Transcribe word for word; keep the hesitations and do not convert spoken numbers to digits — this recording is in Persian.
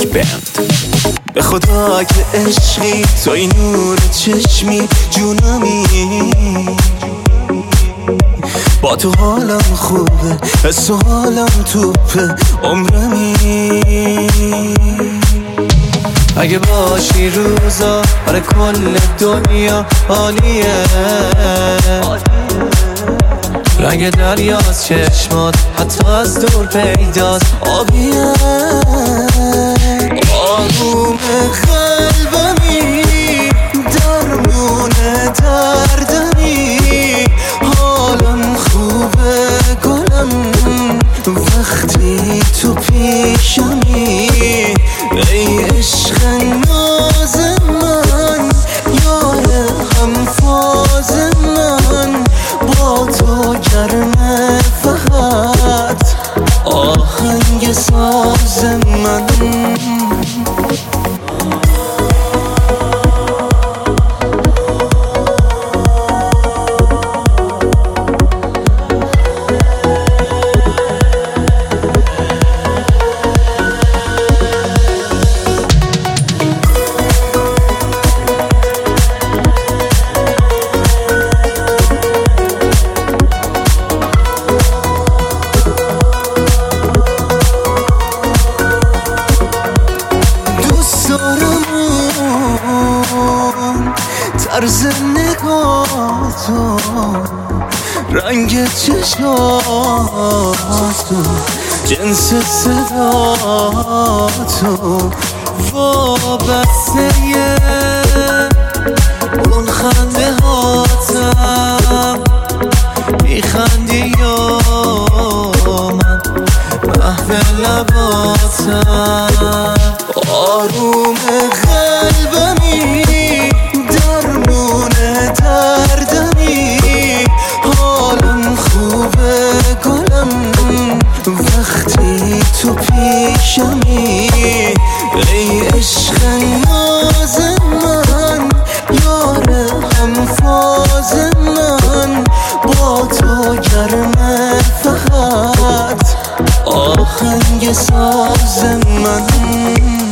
بند. به خدا که عشقی توی نور چشمی جونمی، با تو حالم خوبه، حس و حالم توپه عمرمی. اگه باشی روزا برای کل دنیا عالیه، رنگ دریاست چشمات حتی از دور پیداست آبیه. آروم قلبمی درمون دردمی، حالم خوبه گلم وقتی تو پیشمی. ای عشق ناز من، یار هم فاز من، با تو گرمه فقط آهنگ ساز من. طرز نگاهتو، رنگ چشماتو، جنس صداتو، وابسته اون خنده هاتم. میخندی یا من محو لباتم. آروم قلبمی درمون دردمی، حالم خوبه گلم وقتی تو پیشمی. ای عشق ناز من، یار هم فاز من، با تو گرمه فقط آهنگ ساز من.